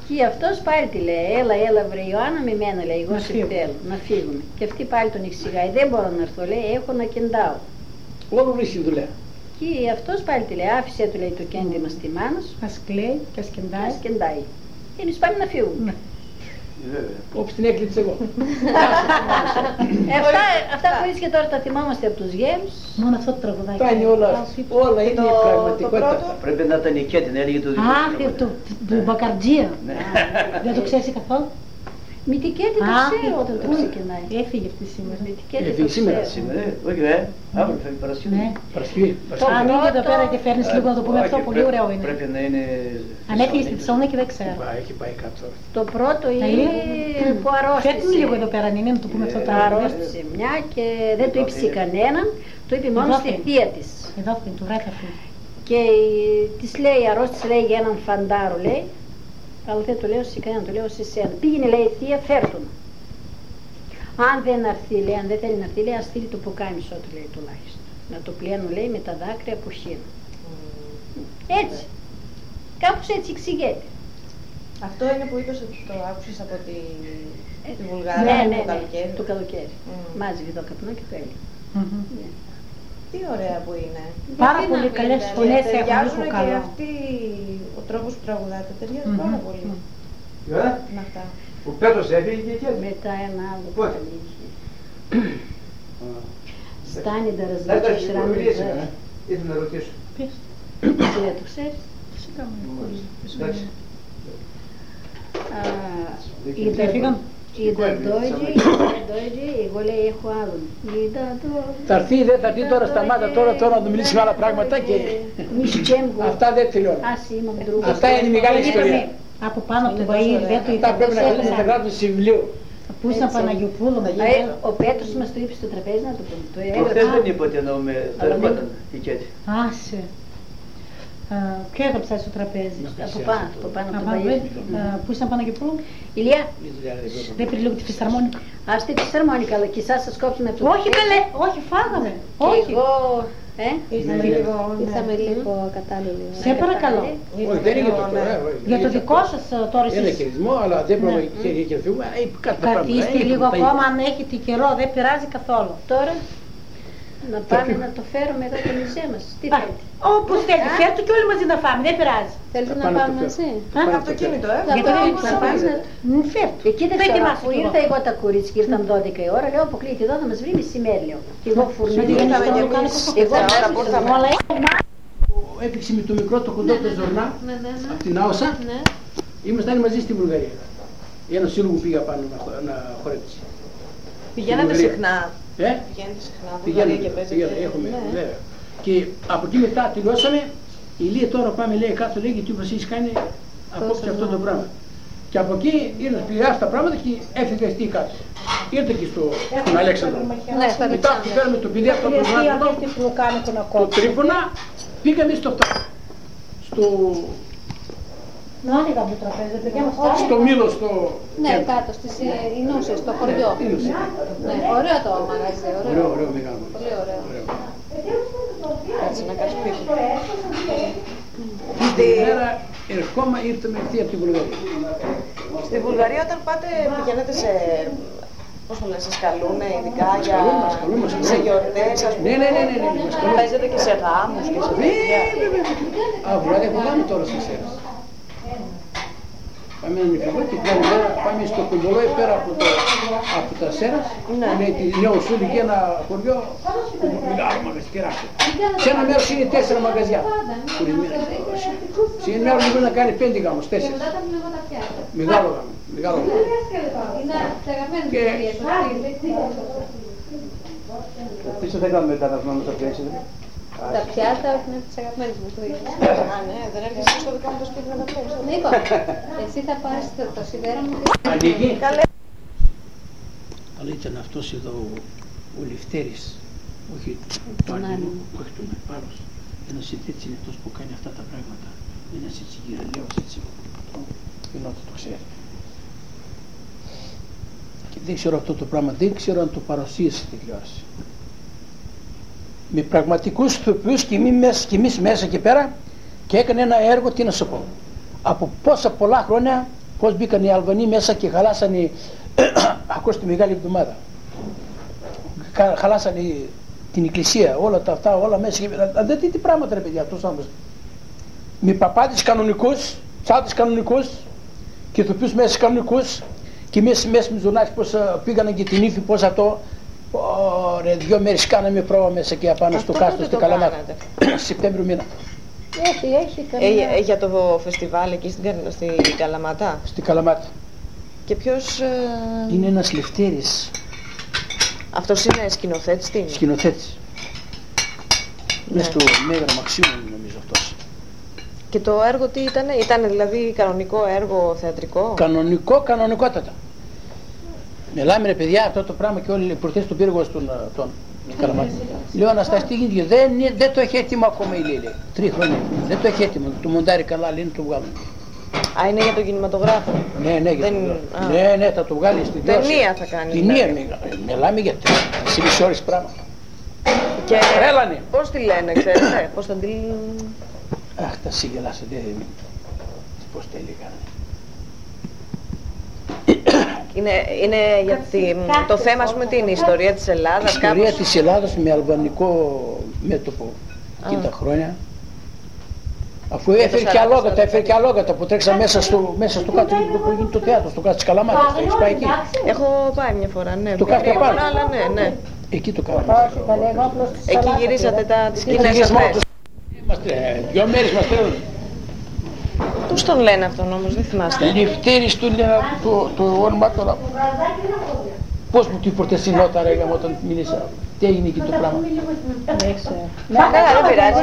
Και αυτός πάλι τη λέει, έλα βρε Ιωάννα με μένα, λέει, εγώ σε θέλω, να φύγουμε. Και αυτή πάλι τον εξηγάει, δεν μπορώ να έρθω, λέει, έχω να κεντάω. Όλο βρίσκει δουλειά. Και αυτός πάλι τη λέει, άφησε του, λέει, το κέντημα στη μάνα σου. Ας κλαίει και ας κεντάει. Και εμείς πάμε να φύγουμε. Όπως την έκλειψε εγώ. Αυτά που είσαι και τώρα τα θυμάμαστε από τους γέρους. Μόνο αυτό το τραγουδάκι. Τα είναι όλα είναι η πραγματικότητα. Πρέπει να ήταν η Κέτη, έλεγε το δικό του. Του Μπακαρτζία. Δεν το ξέρεις καθόλου. Με την Κέτη το ξέρω όταν το ξεκινάει. Έφυγε αυτή σήμερα. Έφυγε σήμερα. Όχι αύριο φεύγει Παρασκευή. Ανοίγει εδώ πέρα και φέρνεις λίγο να το πούμε αυτό, πολύ ωραίο είναι. Πρέπει να είναι... Αν έφυγε στη Θεσσαλονίκη δεν ξέρω. Έχει πάει κάτω. Το πρώτο είναι που αρρώστησε. Φέρνει λίγο εδώ πέρα, είναι να το πούμε αυτό το αρρώστησε μια και δεν το είπε σε κανέναν, το είπε μόνο στη θεία της. Εδώ είναι, του βράδυ αυτή. Και της λέει, αρρώστησε, λέει, για έναν φαντάρο, λέει. Αλλά δεν το λέω σε κανέναν, το λέω σε σένα. Πήγαινε, λέει, η θεία, φέρτο. Αν δεν έρθει, λέει, αν δεν θέλει να έρθει, λέει, ας στείλει το πουκάμισό του, λέει, τουλάχιστον. Να το πλένω, λέει, με τα δάκρυα που χύνω. Έτσι. Κάπως έτσι εξηγείται. Αυτό είναι που είπες ότι το άκουσες από τη Βουλγαρία το καλοκαίρι. Το καλοκαίρι. Μάζευε το καπνό και το έλεγε. Τι ωραία που είναι. Πάρα πολύ καλές φωνές έχουν. Ταιριάζουν και αυτοί ο τρόπος που τραγουδάτε. Ταιριάζουν πάρα πολύ. Με αυτά. Ο Πέτρος έφυγε και εκεί. Μετά ένα άλλο που είχε. Στάνει τα ραζβάτσια σειράνει. Ήθελα να ρωτήσω. Πες. Δεν το ξέρεις. Φυσικά μου. Είδα Ντόιτζι, εγώ λέει έχω άλλον. Θα έρθει, δεν θα έρθει τώρα, σταμάτα τώρα να του μιλήσουμε άλλα πράγματα και αυτά δεν τελειώνουν. Αυτά είναι η μεγάλη ιστορία. Από πάνω από το Βαΐρ, δεν το είπα. Αυτά πρέπει να γράφουν σε βιβλίο. Πού ήταν Παναγιοπούλου. Ο Πέτρος μας το είπε στο τραπέζι να το πούμε. Προχθές δεν είπε ότι εννοούμε, θα ερχόταν η Κέτη. Άσε. Ποιο έγραψα στο τραπέζι. Από πάνω από το Βαΐρ. Πού ήταν Παναγιοπούλου. Ηλία. Δεν πήρε λίγο τη φυσαρμόνικα. Ας τη φυσαρμόνικα, αλλά και εσάς σας κόψουμε από το όχι καλέ, όχι φάγαμε. Όχι. Ήρθαμε λίγο κατάλληλοι. Σε παρακαλώ. Όχι, δεν είναι το τώρα. Για το δικό σας τώρα εσείς. Είναι χειρισμό, αλλά δεν μπορούμε και φύγουμε. Κρατήστε λίγο ακόμα, αν έχετε καιρό, δεν πειράζει καθόλου. Τώρα να πάμε να το φέρουμε εδώ το μισέ μας. Τι θέλετε. Όπως θέλετε, φέρτε και όλοι μαζί να φάμε, δεν πειράζει. Θέλετε να πάμε μαζί. Με αυτοκίνητο, Γιατί δεν έχετε να πάμε. Φέρτε. Εκεί δεν ξέρω, αφού ήρθα εγώ τα κορίτσια και ήρθαν 12 η ώρα, λέω αποκλείεται εδώ να μας βρει μεσημέρι, λέω. Και εγώ φουρνίδι. Έπαιξε με το μικρό το κοντό του Ζορνά, από την Άωσα. Ήμασταν μαζί στη Βουλγαρία. Ένα σύλλογο πήγα πάνω να χορέψει. Πηγαίνατε συχνά. Πηγαίνετε συχνά, Βουλγαρία και παίζετε. Και από εκεί μετά τελειώσαμε, η Λία τώρα πάμε λέει κάτω λέει γιατί όπως έχεις κάνει απόψε αυτό το πράγμα. Και από εκεί ήρθα πειράζει τα πράγματα και έφυγε αυτή κάτω. Ήρθε και στον Αλέξανδρο. Μετά που φέραμε το παιδί αυτό το Τρίφωνα, πήγαμε στο στο Μήλο, ναι, κάτω στις Ινούσες, στο χωριό. Ναι, ωραίο το μαγαζί, ωραίο, μεγάλο. Πολύ ωραίο. Κάτσε να κάνεις πίσω. Την μέρα ερχόμα ήρθαμε αυτή από τη Βουλγαρία. Στη Βουλγαρία όταν πάτε πηγαίνετε σε... Πώς το λένε, σας καλούνε ειδικά για... σε γιορτές, ας πούμε. Ναι. Παίζετε και σε γάμους και σε τέτοια. Δηλαδή έχω γάμο τώρα στις Σέρες. Πάμε έναν νηφικό και την άλλη μέρα πάμε στο Κοντολόι πέρα από τα Σέρας. Είναι τη Νέο Σούλη και ένα χωριό μεγάλο μαγαζί, τεράστιο. Σε ένα μέρος είναι 4 μαγαζιά. Σε ένα μέρος μπορεί να κάνει 5 γάμους, 4. Μεγάλο γάμο. Και... Τι θα κάνουμε μετά να βγούμε τα πιάτα. Τα πιάτα είναι τις αγαπημένες μου του ίδιου. Α, ναι, δεν έρχεσαι στο δικό μου το σπίτι να τα πιάσεις. Νίκο, εσύ θα πάρεις το σιδέρο μου. Ανοίγει. Αλλά ήταν αυτός εδώ ο Λευτέρης, όχι τον Πάλος. Ένας έτσι είναι αυτός που κάνει αυτά τα πράγματα. Ένας έτσι γυραλέος έτσι. Φαινόταν το ξέρει. Και δεν ξέρω αυτό το πράγμα, δεν ξέρω αν το παρουσίασε στη τηλεόραση. Με πραγματικούς ηθοποιούς και εμείς μέσα εκεί πέρα και έκανε ένα έργο, τι να σου πω. Από πόσα πολλά χρόνια πώς μπήκαν οι Αλβανοί μέσα και χαλάσανε, ακούστε, Μεγάλη Εβδομάδα. Χαλάσανε την εκκλησία, όλα τα αυτά, όλα μέσα. Δεν δείτε τι πράγματα ρε παιδιά αυτός άνθρωπος. Με παπάδες κανονικούς, τσάδες κανονικούς και ηθοποιούς μέσα κανονικούς και μέσα με ζωνάκι πώς πήγανε και την ύφη, πώς αυτό. Ωραία, 2 μέρες κάναμε πρόβα μέσα και απάνω στο κάστρο στην Καλαμάτα. Σεπτέμβριο μήνα. Έχει για το φεστιβάλ εκεί στην Καλαμάτα. Στην Καλαμάτα. Και ποιος... Είναι ένας Λευτέρης. Αυτός είναι σκηνοθέτης, τι είναι? Σκηνοθέτης. Μες στο Μέγαρο Μαξίμου νομίζω αυτός. Και το έργο τι ήταν δηλαδή κανονικό έργο θεατρικό? Κανονικότατα. Μιλάμε ρε παιδιά αυτό το πράγμα και όλοι προχθές το πήργο στον Καλαμάτα. Λέω Αναστάση τι γίνεται, δεν το έχει έτοιμο ακόμα η Λίλη. 3 χρόνια. Δεν το έχει έτοιμο, το μοντάρει καλά, λέει να το βγάλουμε. Α, είναι για τον κινηματογράφο. Ναι, ναι, θα το βγάλει στην ταινία θα κάνει. Ταινία, μιλάμε για 3 ώρες πράγμα. Και τρέλανε. Πώς τη λένε, ξέρετε, πώς θα τη... Αχ, τα συγκελάσατε, πώς τα έλεγα. Είναι για το θέμα, ας πούμε, την ιστορία της Ελλάδας. Η ιστορία της Ελλάδας με αλβανικό μέτωπο εκείνα τα χρόνια. Αφού έφερε και αλόγατα που τρέξαν μέσα στο κάτω που γίνει το θέατρο, στο κάτω της Καλαμάτας. Έχεις πάει εκεί? Έχω πάει μια φορά, ναι. Το κάτω πάνω. Αλλά ναι. Εκεί το κάναμε. Εκεί γυρίσατε τις σκηνές αυτές. 2 μέρες μας τρέλουν. Πώς τον λένε αυτόν όμως, δεν θυμάστε? Λευτέρης του λένε το όνομα τώρα. Πώς μου την φορτεσινότα ρε όταν μίλησα. Τι έγινε εκεί το πράγμα? Δεν ξέρω. Δεν πειράζει.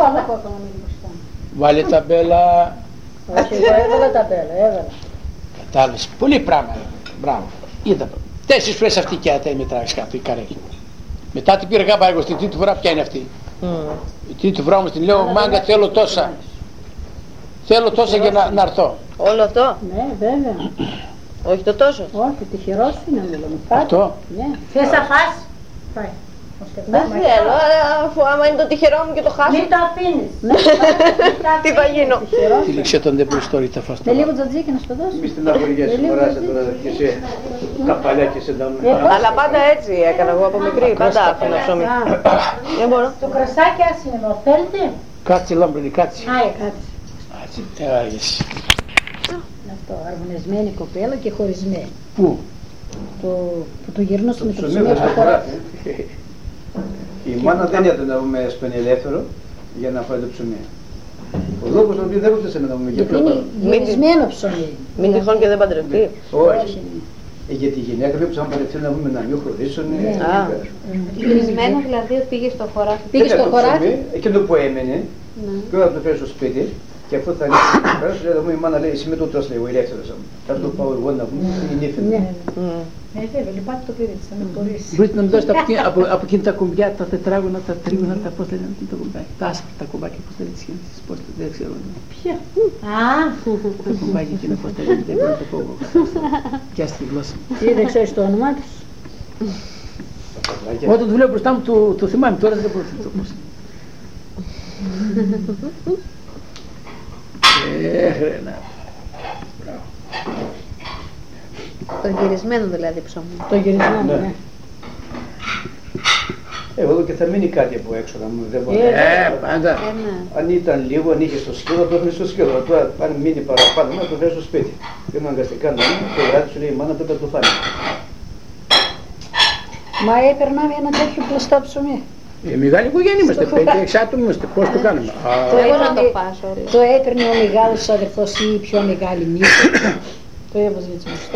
Βάλε ταμπέλα. Όχι, εγώ έβαλα ταμπέλα, Κατάλαβες, πολύ πράγμα. Μπράβο. Είδα. 4 φορές αυτή και ατέ με τράβεις κάτω η καρέκλα. Μετά την πήρα κάπου εγώ στην τρίτη φορά, ποια είναι αυτή? Η τρίτη φορά όμως την λέω μάγκα θέλω τόσα. Θέλω τόσα για να έρθω. Όλο αυτό? Ναι, βέβαια. Όχι το τόσο? Όχι, τυχερός είναι όλο. Αυτό? Ναι. Θες να φας? Πάει. Δεν θέλω, αφού άμα είναι το τυχερό μου και το χάσω. Μην το αφήνεις. Τι θα γίνω? Τι λήξε όταν δεν μπορείς τώρα ή τα φας. Με λίγο τζατζίκι να σου δώσω. Μη στην αγοριά σου μωράζε τώρα και σε καπαλιά και σε δάμε. Αλλά πάντα έτσι έκανα εγώ από μικρή, πάντα άφηνα ψωμί. Δεν μπορώ. Το κρασάκι άσχημο, θέλετε? Κάτσε λάμπρινη, κάτσε. Κάτσε. Άγιες. Αυτό, αρμονισμένη κοπέλα και χωρισμένη. Πού? Που το γυρνούσε με το ψωμί από το χωράφι. Η μάνα δεν ήταν να πούμε στον ελεύθερο για να φάει το ψωμί. Ο λόγος ότι δεν ρωτήσε να πούμε για ποιο λόγο. Γυρισμένο ψωμί. Μην τυχόν και δεν παντρευτεί. Όχι. Γιατί η γυναίκα πρέπει να παντρευτεί να πούμε να μην χωρίσουν. Γυρισμένο δηλαδή ότι πήγε στο χωράφι. Πήγε στο χωράφι. Εκείνο που έμενε και όταν το φέρει στο σπίτι και αφού θα ανοίξει το λέει η μάνα λέει εσύ με το τρως λέει ο ελεύθερος μου. Θα το πάω εγώ να πούμε στην νύφη. Βέβαια, λυπάται το παιδί της, θα με μπορείς. Μπορείτε να μου δώσετε από εκείνη τα κουμπιά, τα τετράγωνα, τα τρίγωνα, τα πώς λένε τα κουμπάκια. Τα άσπρα τα κουμπάκια, πώς τα λένε τις σχέσεις, πώς δεν ξέρω. Ποια? Τα κουμπάκια εκείνα πώς τα λένε, δεν μπορώ να το πω εγώ. Πιάστε τη γλώσσα. Τι δεν ξέρεις το όνομά τους? Όταν το βλέπω μπροστά μου το θυμάμαι, τώρα δεν μπορώ να το πω. Χρένα. Το γυρισμένο δηλαδή ψωμί. Το γυρισμένο, ναι. Εγώ και θα μείνει κάτι από έξω να μου δεν μπορεί. Πάντα. Αν ήταν λίγο, αν είχε στο σκύλο, το έφερε στο σκύλο. Τώρα αν μείνει παραπάνω, να το φέρει στο σπίτι. Και αναγκαστικά να μείνει, το βράδυ σου λέει η μάνα πρέπει να το φάει. Μα έπαιρναμε ένα τέτοιο πλωστό ψωμί. Μεγάλη οικογένεια είμαστε, 5-6 άτομα είμαστε, πώς το κάνουμε. Εγώ να το φας όλο. Το έπαιρνε ο μεγάλος αδερφός ή η πιο μεγάλη μύτη. Το έβαζε έτσι μπροστά.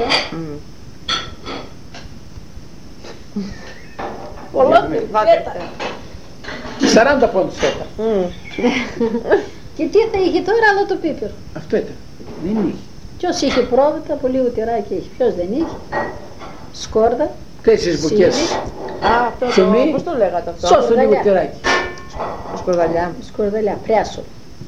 Ολόκληρη φέτα. 40 πόντους φέτα. Και τι θα είχε τώρα άλλο το πίπερο? Αυτό ήταν. Δεν είχε. Ποιος είχε πρόβατα, πολύ ουτυράκι είχε. Ποιος δεν είχε? Σκόρδα. 4 μπουκές. Αυτό το, πώς το λέγατε αυτό? Σώσο λίγο τυράκι. Σκορδαλιά. Σκορδαλιά, πράσο.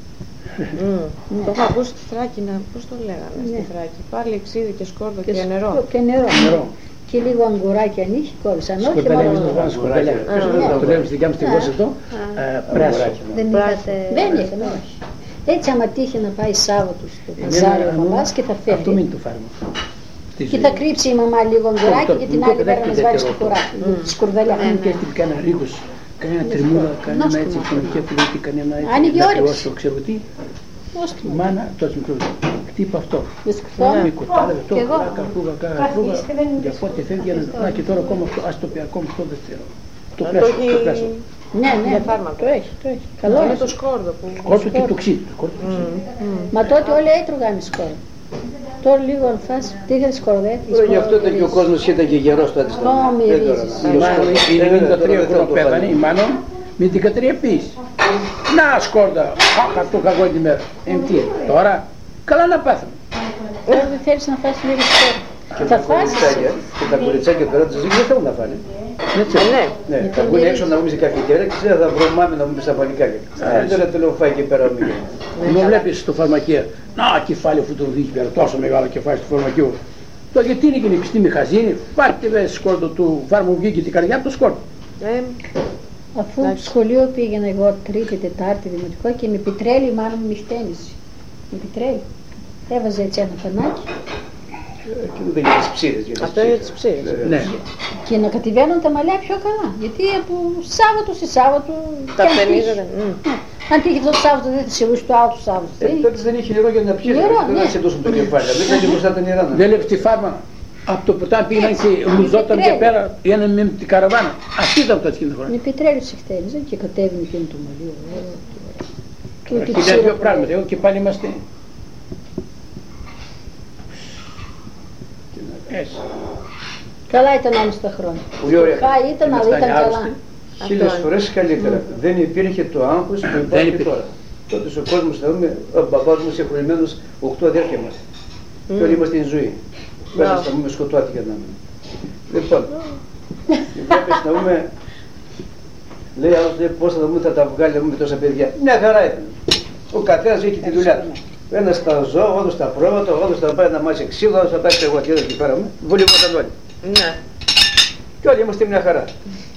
Το έχω ακούσει στη Θράκη, πώς το λέγανε στη Θράκη? Πάλι ξύδι και σκόρδο και νερό. Και νερό. Και λίγο αγκουράκι αν είχε, κόβησαν. Όχι μόνο σκορδαλιά. Το λέμε στη δικιά μου στη γλώσσα εδώ. Πράσο. Δεν είχατε... Δεν είχαμε, όχι. Έτσι άμα τύχει να πάει Σάββατο στο παζάρι ο μπαμπάς και θα φεύγει. Αυτό μην το φάρμα. Και θα κρύψει η μαμά λίγο μπουράκι και την άλλη μέρα να μας βάλει στο χωράκι, τη σκουρδαλιά. Αν και έρθει κανένα ρίγος, κανένα τριμούρα, κανένα έτσι οικονομική απειλή, κανένα Άνοιγε έτσι όρεξη. ξέρω τι. Η μάνα τόσο μικρό. Χτύπα αυτό. Με κουτάλευε το, καρφούγα, για πότε φεύγει ένα. Να και τώρα ακόμα αυτό, ας το πει ακόμα αυτό δεν θέλω. Το πλάσω. Ναι, φάρμακο. το έχει. Καλό Είναι είναι το σκόρδο που... Σκόρδο και το ξύτο. Μα τότε όλοι έτρωγαν σκόρδο. Τώρα λίγο αν φας, τι είχαν σκορδέτη. Γι' αυτό ήταν και ο κόσμος ήταν και γερός τότε. Είναι 93 χρόνια πέθανε η μάνα με την κατριεπής. Να σκόρδα, αχα το κακό την μέρα. Τι, τώρα, καλά να πάθουμε. Τώρα δεν θέλεις να φας λίγο σκόρδο. Θα φας. Και τα κοριτσάκια τώρα τους δεν θέλουν να φάνε. Ναι, θα βγουν έξω να βγουν σε καφετέρια και θα βρω μάμη να βγουν στα παλικάκια. Τώρα θέλω φάει και πέρα ο Μiguel. Μου βλέπεις στο φαρμακείο, να κεφάλι αφού το δεις πέρα, τόσο μεγάλο κεφάλι στο φαρμακείο. Τώρα γιατί είναι και η επιστήμη χαζίνη, πάρτε βέβαια σκόρδο του φάρμου βγήκε την καρδιά από το σκόρδο. Αφού σχολείο πήγαινα εγώ Τρίτη, Τετάρτη, Δημοτικό και με πιτρέλι η μάνα μου με χτένισε. Με πιτρέλι. Έβαζε έτσι ένα πανάκι. Και ούτε για τις ψήρες. Αυτό είναι τις ψήρες. Ναι. Και να κατηβαίνουν τα μαλλιά πιο καλά. Γιατί από Σάββατο σε Σάββατο. Τα πενίζονται. Αν τύχει αυτό το Σάββατο δεν θα σε το άλλο το Σάββατο. Τότε δεν είχε νερό για να πιει. Δεν θα σε δώσουν το κεφάλι. Δεν θα μπροστά τα νερά. Δεν λέει στη φάρμα. Από το ποτάμι πήγαιναν και λουζόταν και πέρα, έναν με την καραβάνα. Αυτή ήταν τα εκείνη χρόνια. Με πιτρέλι σε χτένιζε και κατέβαινε και το μαλλί. Και είναι δύο πράγματα, εγώ και πάλι είμαστε. Καλά ήταν όμως τα χρόνια. Χάι ήταν, αλλά ήταν καλά. 1000 φορές καλύτερα. Δεν υπήρχε το άγχος που υπάρχει τώρα. Τότε ο κόσμος θα δούμε, ο μπαμπάς μου είσαι χρονημένος 8 αδέρφια μας. Και όλοι είμαστε στην ζωή. Πέρασε να πούμε σκοτώθηκε να μην. Λοιπόν, βλέπεις να πούμε, λέει άλλος πώς θα δούμε θα τα βγάλει με τόσα παιδιά. Μια χαρά ήταν. Ο καθένας έχει τη δουλειά του. Ένας στα ζώα, ο άλλος στα πρόβατα, ο άλλος θα πάει να μάσει ξύλο, ο άλλος θα πάει σε εγωθιές εκεί πέρα. Βολευόταν όλοι. Ναι. Και όλοι είμαστε μια χαρά.